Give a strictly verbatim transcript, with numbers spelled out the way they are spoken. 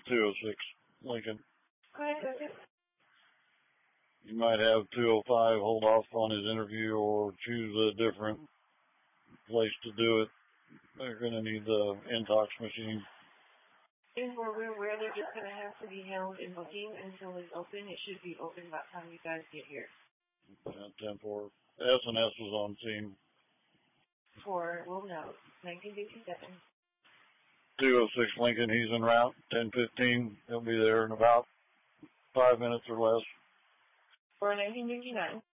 two oh six Lincoln. Okay, okay. You might have two oh five hold off on his interview or choose a different place to do it. They're going to need the intox machine. And we're aware they're just going to have to be held in booking until it's open. It should be open by the time you guys get here. ten four. S and S was on scene. For, well, no, nineteen fifty-seven. two oh six Lincoln, he's en route. ten fifteen, he'll be there in about five minutes or less. For nineteen fifty-nine.